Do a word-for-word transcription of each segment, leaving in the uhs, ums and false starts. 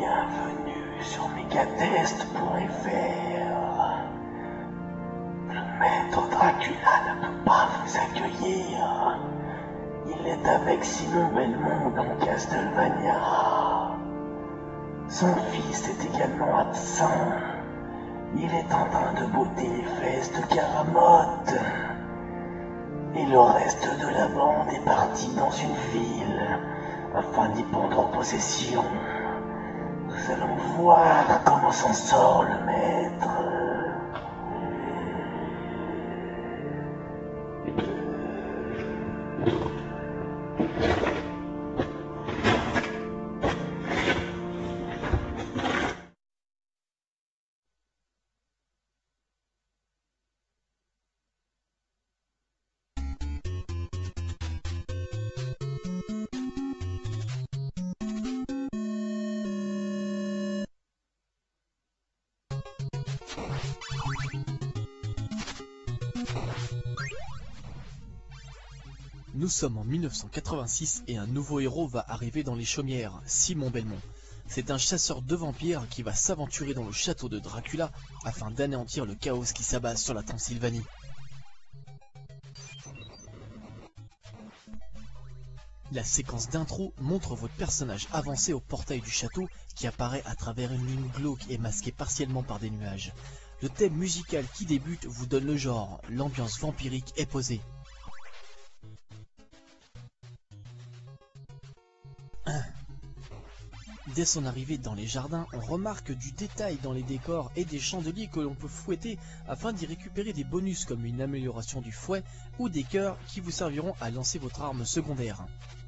Bienvenue sur megatest point f r. Le maître Dracula ne peut pas vous accueillir. Il est avec Simon Belmont dans Castlevania. Son fils est également absent. Il est en train de botter les fesses de Karamotte. Et le reste de la bande est parti dans une ville afin d'y prendre possession. Nous allons voir comment s'en sort le maître. Nous sommes en mille neuf cent quatre-vingt-six et un nouveau héros va arriver dans les Chaumières, Simon Belmont. C'est un chasseur de vampires qui va s'aventurer dans le château de Dracula afin d'anéantir le chaos qui s'abat sur la Transylvanie. La séquence d'intro montre votre personnage avancer au portail du château qui apparaît à travers une ligne glauque et masquée partiellement par des nuages. Le thème musical qui débute vous donne le genre, l'ambiance vampirique est posée. Dès son arrivée dans les jardins, on remarque du détail dans les décors et des chandeliers que l'on peut fouetter afin d'y récupérer des bonus comme une amélioration du fouet ou des cœurs qui vous serviront à lancer votre arme secondaire.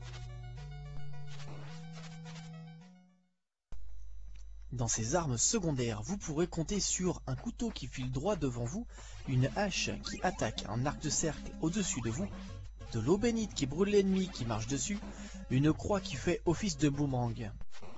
Dans ces armes secondaires, vous pourrez compter sur un couteau qui file droit devant vous, une hache qui attaque un arc de cercle au-dessus de vous, de l'eau bénite qui brûle l'ennemi qui marche dessus, une croix qui fait office de boomerang.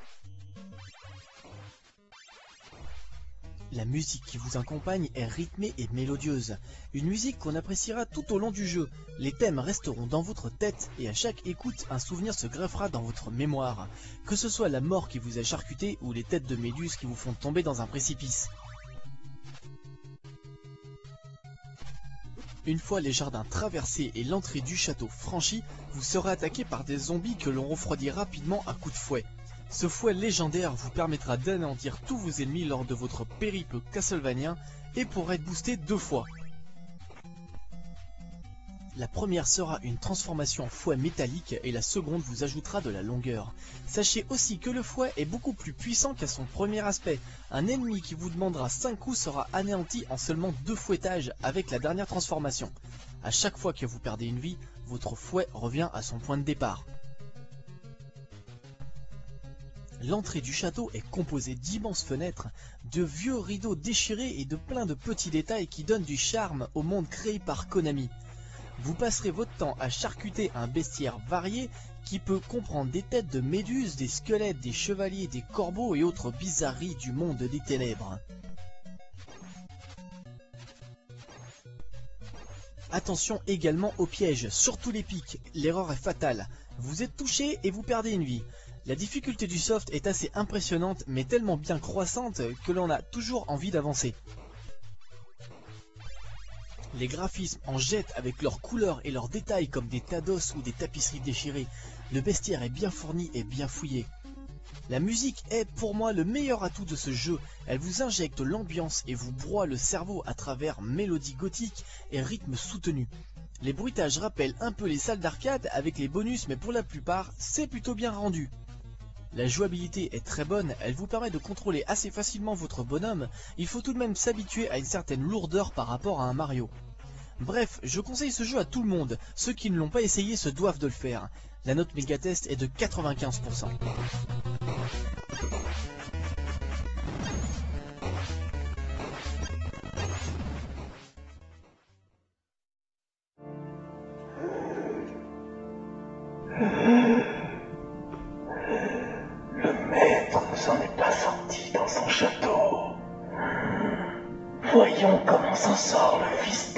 La musique qui vous accompagne est rythmée et mélodieuse, une musique qu'on appréciera tout au long du jeu. Les thèmes resteront dans votre tête et à chaque écoute, un souvenir se greffera dans votre mémoire, que ce soit la mort qui vous a charcuté ou les têtes de méduses qui vous font tomber dans un précipice. Une fois les jardins traversés et l'entrée du château franchie, vous serez attaqué par des zombies que l'on refroidit rapidement à coups de fouet. Ce fouet légendaire vous permettra d'anéantir tous vos ennemis lors de votre périple castlevania et pourra être boosté deux fois. La première sera une transformation en fouet métallique et la seconde vous ajoutera de la longueur. Sachez aussi que le fouet est beaucoup plus puissant qu'à son premier aspect. Un ennemi qui vous demandera cinq coups sera anéanti en seulement deux fouettages avec la dernière transformation. À chaque fois que vous perdez une vie, votre fouet revient à son point de départ. L'entrée du château est composée d'immenses fenêtres, de vieux rideaux déchirés et de plein de petits détails qui donnent du charme au monde créé par Konami. Vous passerez votre temps à charcuter un bestiaire varié qui peut comprendre des têtes de méduses, des squelettes, des chevaliers, des corbeaux et autres bizarreries du monde des ténèbres. Attention également aux pièges, surtout les pics, l'erreur est fatale. Vous êtes touché et vous perdez une vie. La difficulté du soft est assez impressionnante mais tellement bien croissante que l'on a toujours envie d'avancer. Les graphismes en jettent avec leurs couleurs et leurs détails comme des tas d'os ou des tapisseries déchirées. Le bestiaire est bien fourni et bien fouillé. La musique est pour moi le meilleur atout de ce jeu. Elle vous injecte l'ambiance et vous broie le cerveau à travers mélodies gothiques et rythmes soutenus. Les bruitages rappellent un peu les salles d'arcade avec les bonus mais pour la plupart c'est plutôt bien rendu. La jouabilité est très bonne, elle vous permet de contrôler assez facilement votre bonhomme, il faut tout de même s'habituer à une certaine lourdeur par rapport à un Mario. Bref, je conseille ce jeu à tout le monde, ceux qui ne l'ont pas essayé se doivent de le faire. La note Megatest est de quatre-vingt-quinze pour cent. Le maître ne s'en est pas sorti dans son château. Voyons comment s'en sort le fiston.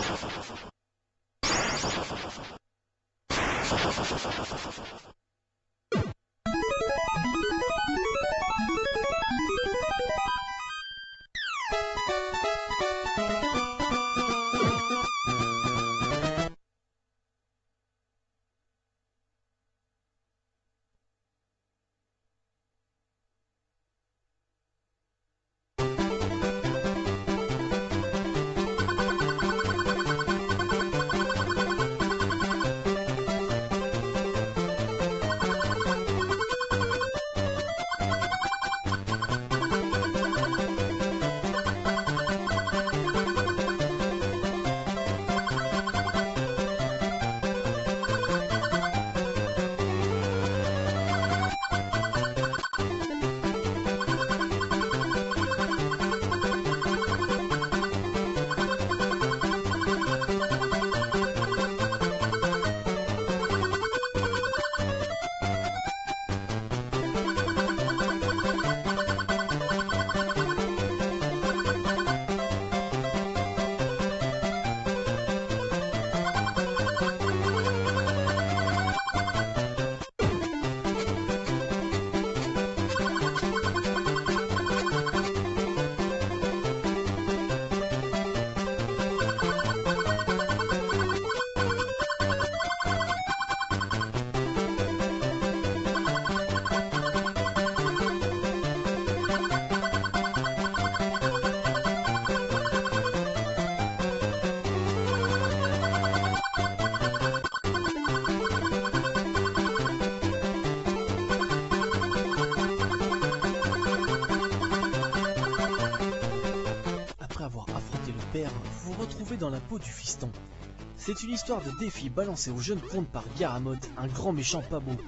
Vous vous retrouvez dans la peau du fiston. C'est une histoire de défi balancée au jeune comte par Garamoth, un grand méchant pas beau.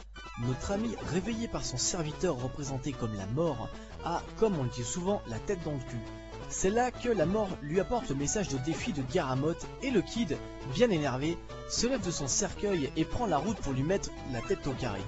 Notre ami, réveillé par son serviteur représenté comme la mort, a, comme on le dit souvent, la tête dans le cul. C'est là que la mort lui apporte le message de défi de Garamoth et le kid, bien énervé, se lève de son cercueil et prend la route pour lui mettre la tête au carré.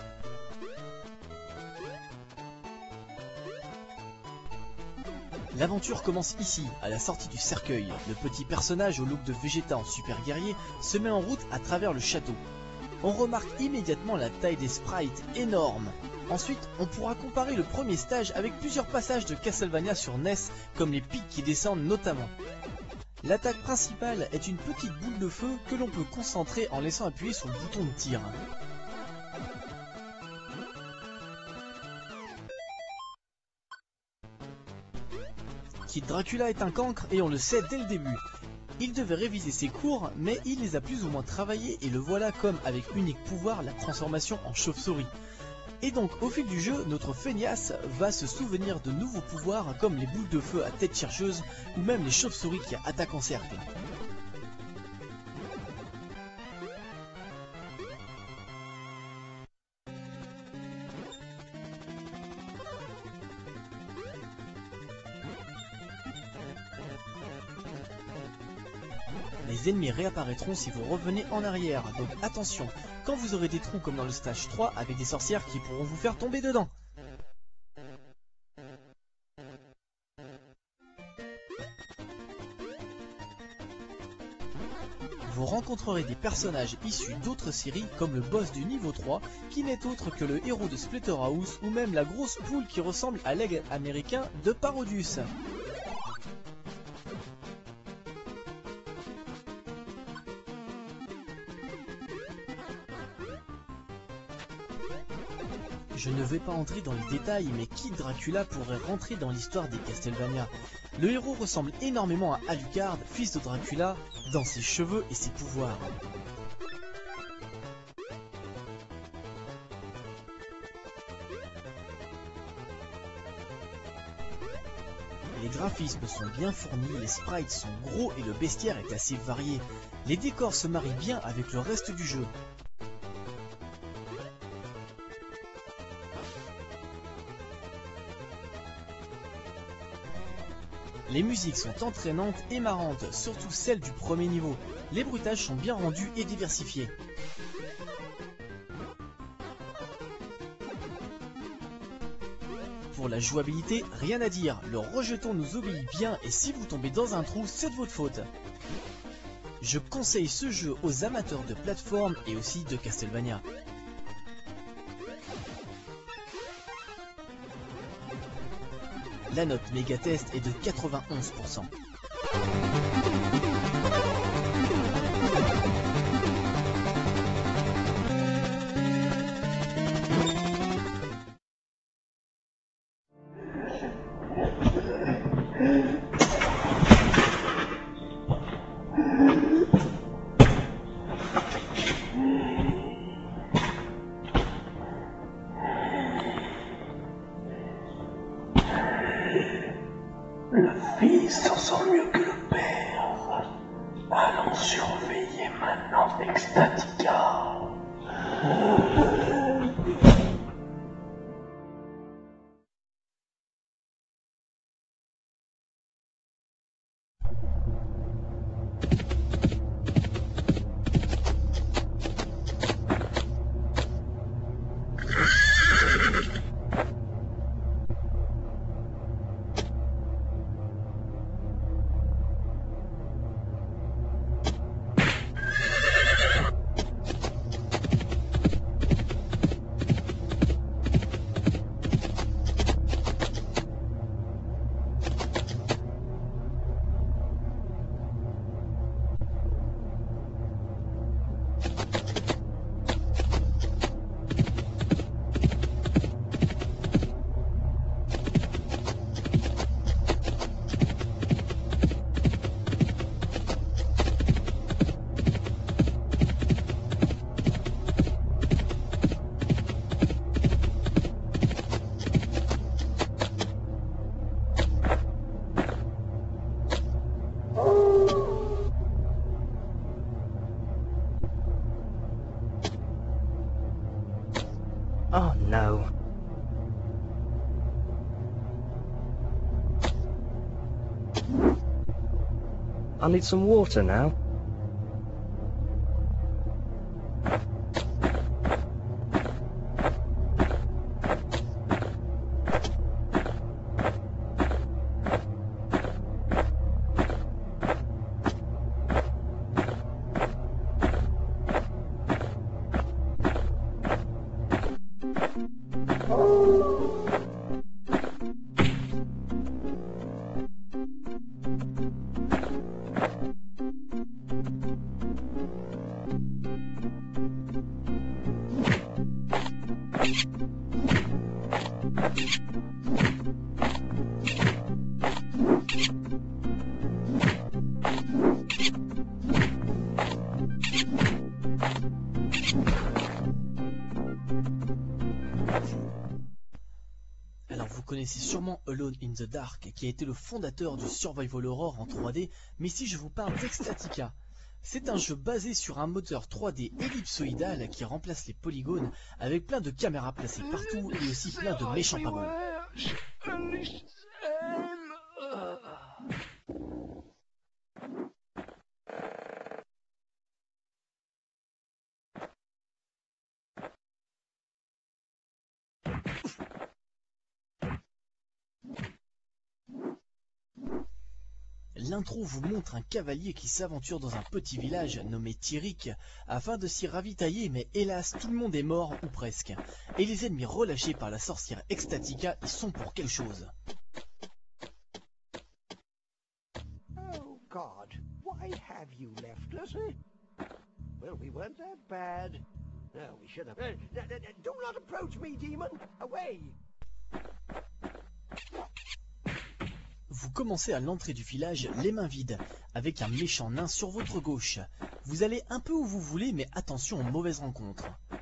L'aventure commence ici, à la sortie du cercueil. Le petit personnage au look de Vegeta en super guerrier se met en route à travers le château. On remarque immédiatement la taille des sprites énorme. Ensuite, on pourra comparer le premier stage avec plusieurs passages de Castlevania sur N E S, comme les pics qui descendent notamment. L'attaque principale est une petite boule de feu que l'on peut concentrer en laissant appuyer sur le bouton de tir. Kid Dracula est un cancre et on le sait dès le début. Il devait réviser ses cours, mais il les a plus ou moins travaillés et le voilà comme avec unique pouvoir la transformation en chauve-souris. Et donc au fil du jeu, notre feignasse va se souvenir de nouveaux pouvoirs comme les boules de feu à tête chercheuse ou même les chauves-souris qui attaquent en cercle. Les ennemis réapparaîtront si vous revenez en arrière, donc attention, quand vous aurez des trous comme dans le stage trois avec des sorcières qui pourront vous faire tomber dedans. Vous rencontrerez des personnages issus d'autres séries comme le boss du niveau trois qui n'est autre que le héros de Splatterhouse ou même la grosse poule qui ressemble à l'aigle américain de Parodius. Je ne vais pas entrer dans les détails, mais Kid Dracula pourrait rentrer dans l'histoire des Castlevania. Le héros ressemble énormément à Alucard, fils de Dracula, dans ses cheveux et ses pouvoirs. Les graphismes sont bien fournis, les sprites sont gros et le bestiaire est assez varié. Les décors se marient bien avec le reste du jeu. Les musiques sont entraînantes et marrantes, surtout celles du premier niveau. Les bruitages sont bien rendus et diversifiés. pour la jouabilité, rien à dire, le rejeton nous obéit bien et si vous tombez dans un trou, c'est de votre faute. Je conseille ce jeu aux amateurs de plateforme et aussi de Castlevania. La note Megatest est de quatre-vingt-onze pour cent. Le fils s'en sort mieux que le père. Allons surveiller maintenant Ecstatica. Oh no. I need some water now. Alors vous connaissez sûrement Alone in the Dark, qui a été le fondateur du Survival Horror en trois D, mais si je vous parle d'Ecstatica, c'est un jeu basé sur un moteur trois D ellipsoïdal qui remplace les polygones avec plein de caméras placées partout et aussi plein de méchants pas beaux. L'intro vous montre un cavalier qui s'aventure dans un petit village nommé Tyric afin de s'y ravitailler, mais hélas tout le monde est mort ou presque. Et les ennemis relâchés par la sorcière Ecstatica y sont pour quelque chose. Oh God, why have you left us? Eh? Well, we weren't that bad. No, we should have. Uh, do not approach me, demon. Away. Vous commencez à l'entrée du village les mains vides, avec un méchant nain sur votre gauche. Vous allez un peu où vous voulez, mais attention aux mauvaises rencontres.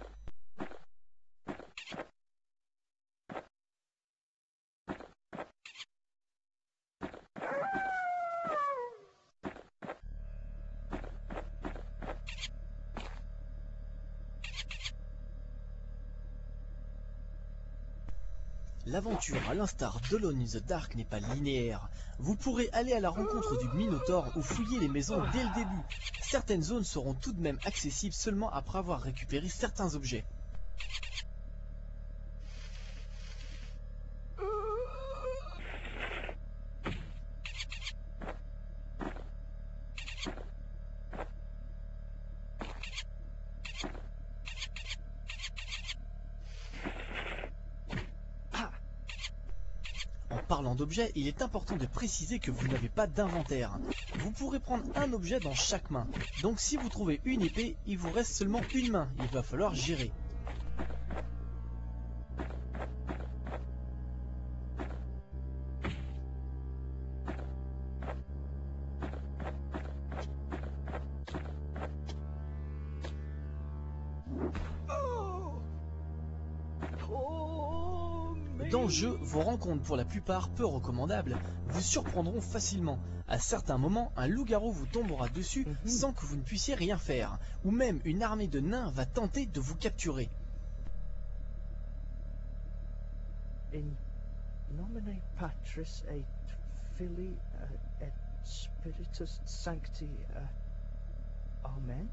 L'aventure, à l'instar d'Alone in the Dark, n'est pas linéaire. Vous pourrez aller à la rencontre du Minotaure ou fouiller les maisons dès le début. Certaines zones seront tout de même accessibles seulement après avoir récupéré certains objets. parlant d'objets, il est important de préciser que vous n'avez pas d'inventaire. Vous pourrez prendre un objet dans chaque main. Donc si vous trouvez une épée, il vous reste seulement une main. Il va falloir gérer. Dans le jeu, vos rencontres pour la plupart peu recommandables vous surprendront facilement. À certains moments, un loup-garou vous tombera dessus mm-hmm. sans que vous ne puissiez rien faire, ou même une armée de nains va tenter de vous capturer. In nomine Patris et Filii uh, et Spiritus Sancti. Uh, Amen.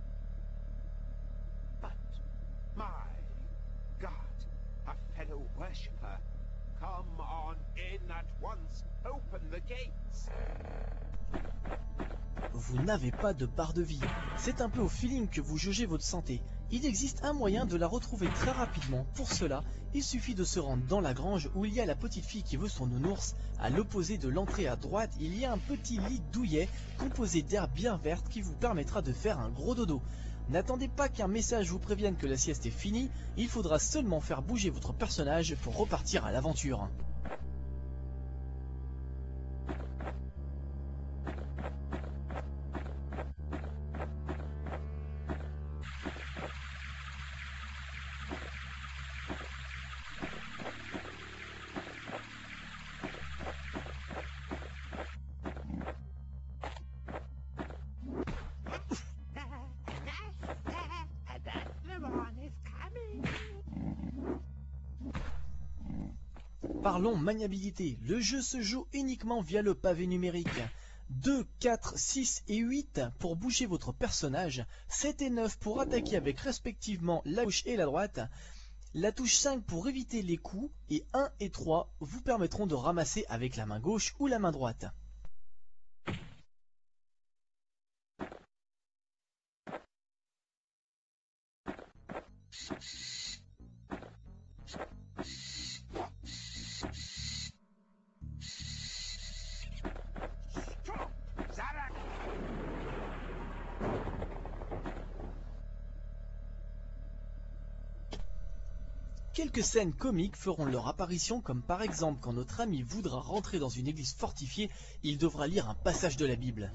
But my God, a fellow worshipper, come on in at once. Open the gates. Vous n'avez pas de barre de vie. C'est un peu au feeling que vous jaugez votre santé. Il existe un moyen de la retrouver très rapidement. Pour cela, il suffit de se rendre dans la grange où il y a la petite fille qui veut son nounours. À l'opposé de l'entrée à droite, il y a un petit lit douillet composé d'herbe bien verte qui vous permettra de faire un gros dodo. N'attendez pas qu'un message vous prévienne que la sieste est finie, il faudra seulement faire bouger votre personnage pour repartir à l'aventure. Parlons maniabilité. Le jeu se joue uniquement via le pavé numérique. deux, quatre, six et huit pour bouger votre personnage, sept et neuf pour attaquer avec respectivement la gauche et la droite, la touche cinq pour éviter les coups et un et trois vous permettront de ramasser avec la main gauche ou la main droite. Quelques scènes comiques feront leur apparition, comme par exemple quand notre ami voudra rentrer dans une église fortifiée, il devra lire un passage de la Bible.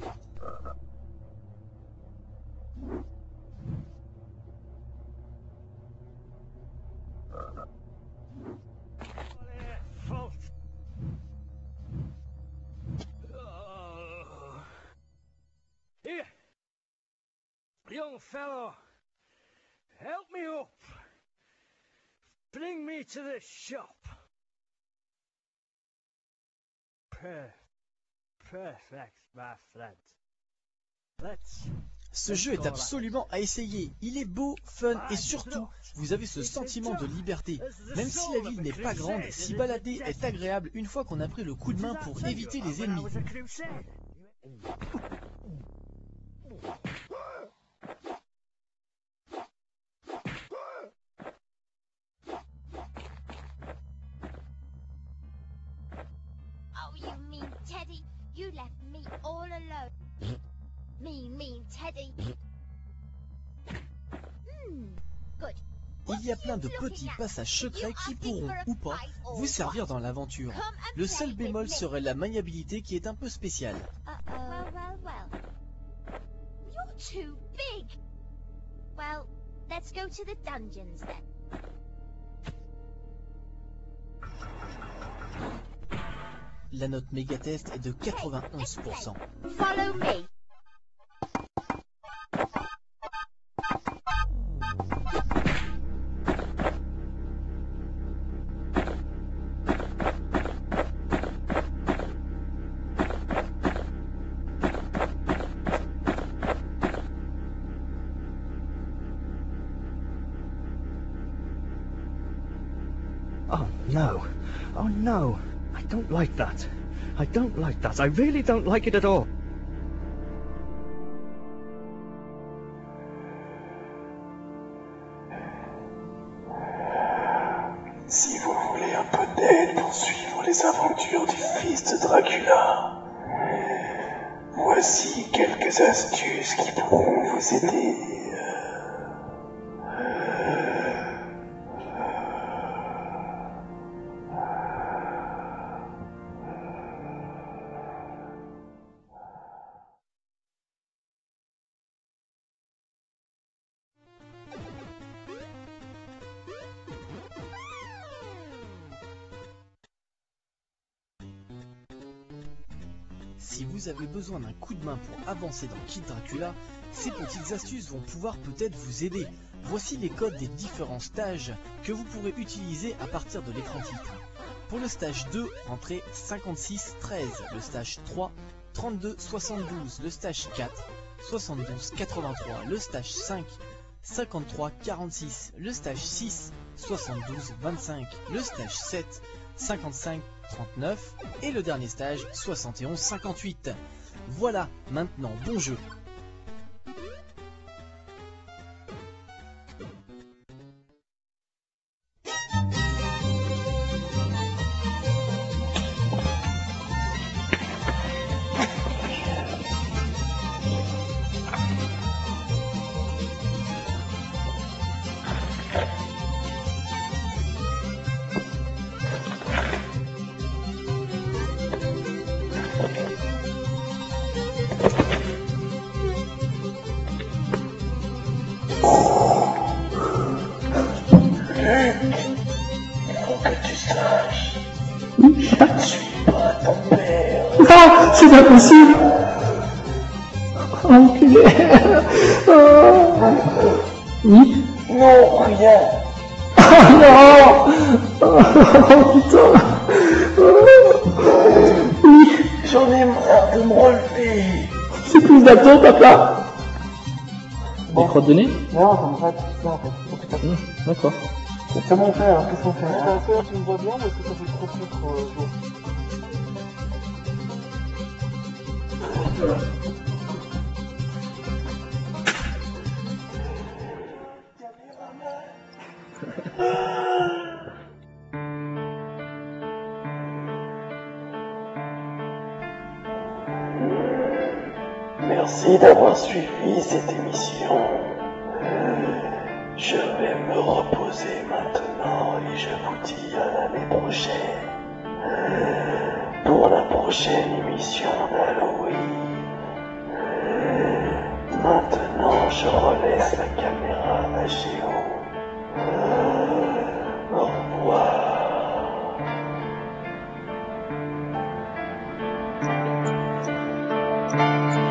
Here, young fellow, help me up. Bring me to the shop. Per perfect, my friend. Let's... Ce jeu est absolument à essayer. Il est beau, fun et surtout, vous avez ce sentiment de liberté. Même si la ville n'est pas grande, s'y balader est agréable une fois qu'on a pris le coup de main pour éviter les ennemis. You mean Teddy? You left me all alone. Mean, mean Teddy. Hmm, good. Il y a plein de petits passages secrets qui pourront ou pas vous servir dans l'aventure. Le seul bémol serait la maniabilité qui est un peu spéciale. Uh-oh. Well, well, well. You're too big. Well, let's go to the dungeons then. La note mégatest est de quatre-vingt-onze pour cent. Follow me. Oh no. Oh no. I don't like that. I don't like that. I really don't like it at all. Si vous voulez un peu d'aide pour suivre les aventures Voici quelques astuces qui pourront vous aider. Si vous avez besoin d'un coup de main pour avancer dans Kid Dracula, ces petites astuces vont pouvoir peut-être vous aider. Voici les codes des différents stages que vous pourrez utiliser à partir de l'écran titre. Pour le stage deux, entrez cinquante-six treize, le stage trois, trente-deux soixante-douze, le stage quatre, soixante-douze quatre-vingt-trois, le stage cinq, cinquante-trois quarante-six, le stage six, soixante-douze vingt-cinq, le stage sept, cinquante-cinq trente-neuf et le dernier stage soixante et onze cinquante-huit. Voilà, maintenant bon jeu. Ah, c'est pas possible. Enculé. Oh. Oui. Non, rien. Ah non. Oh putain. Oui. J'en ai marre de me relever. C'est plus d'attente, papa. Des crottes de nez? Non, ça me va tout ça en fait. Mmh, d'accord. C'est mon frère, qu'est-ce qu'on fait? Ton frère, tu me vois bien, parce que ça fait trop trop euh, jours. Merci d'avoir suivi cette émission. Je vais me reposer maintenant et je vous dis à l'année prochaine pour la prochaine émission d'Halloween. Maintenant, je relaisse la caméra à Géo. Au revoir.